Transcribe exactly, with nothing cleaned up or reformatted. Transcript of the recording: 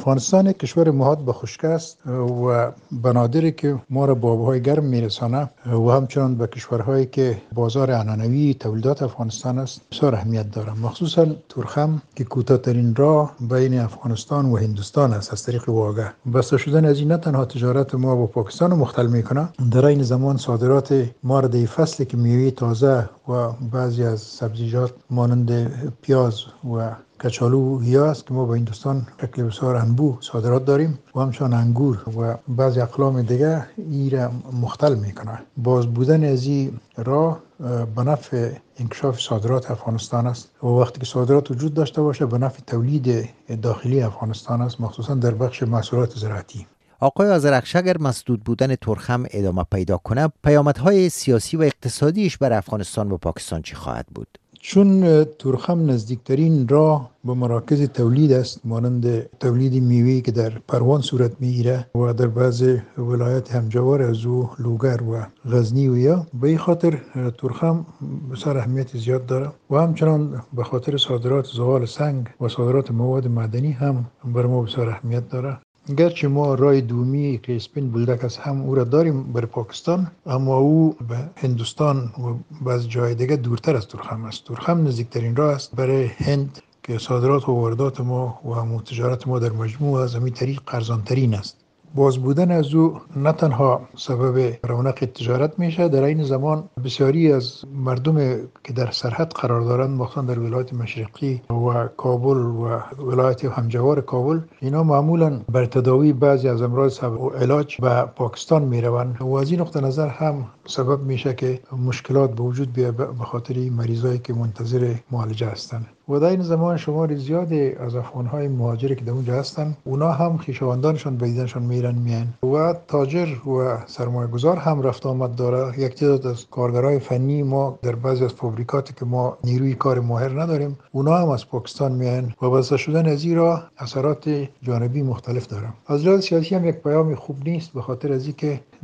افغانستان کشور محاط به خشکی است و بنادری که ما را به آبهای گرم میرسانه و همچنان به کشورهایی که بازار عنعنوی تولیدات افغانستان است بسیار اهمیت دارد. مخصوصا تورخم که کوتاه‌ترین راه بین افغانستان و هندوستان است از طریق واگه. بسته شدن از این نه تنها تجارت ما با پاکستان رو مختل میکنه، در این زمان صادرات ما را در فصلی که میوه تازه و بعضی از سبزیجات مانند پیاز و کچالو یا است که ما به هندوستان شکل بسیار انبوه صادرات داریم و همچنان انگور و بعضی اقلام دیگه ای را مختل میکنه. باز بودن از این راه به نفع انکشاف صادرات افغانستان است و وقتی که صادرات وجود داشته باشه به نفع تولید داخلی افغانستان است، مخصوصا در بخش محصولات زراعتی. آقای آذرخش، اگر مسدود بودن تورخم ادامه پیدا کنه، پیامدهای سیاسی و اقتصادیش بر افغانستان و پاکستان چی خواهد بود؟ چون تورخم نزدیکترین راه به مراکز تولید است، مانند تولید میوه که در پروان صورت میگیره و در بعض ولایت همجوار از او لوگر و غزنی و یا به این خاطر تورخم بسیار اهمیت زیاد داره و همچنان به خاطر صادرات زغال سنگ و صادرات مواد معدنی هم بر ما بسیار اهمیت داره. گرچه ما رای دومی که اسپین بولدک است هم او را داریم بر پاکستان، اما او به هندوستان و بعض جای دیگه دورتر از تورخم است. تورخم نزدیکترین راه است برای هند که صادرات و واردات ما و هم تجارت ما در مجموع از همین طریق ارزان‌ترین است. باز بودن از او نه تنها سبب رونق تجارت میشه، در این زمان بسیاری از مردم که در سرحد قرار دارند، مخصوصا در ولایت مشرقی و کابل و ولایت همجوار کابل، اینا معمولا بر تداوی بعضی از امراض و علاج به پاکستان میروند و از این نقطه نظر هم سبب میشه که مشکلات به وجود بیاد به خاطر مریضایی که منتظر معالجه هستند. و در این زمان شمار زیادی از افغان‌های مهاجری که در اونجا هستند، اونا هم خویشاوندانشان به دیدنشان میرن میان و تاجر و سرمایه‌گذار هم رفت آمد داره. یک تعداد از کارگرای فنی ما در بعضی از فابریکاتی که ما نیروی کار ماهر نداریم، اونا هم از پاکستان میان و بسته شدن از این راه اثرات جانبی مختلف داره. از لحاظ سیاسی هم یک پیام خوب نیست، به خاطر از اینکه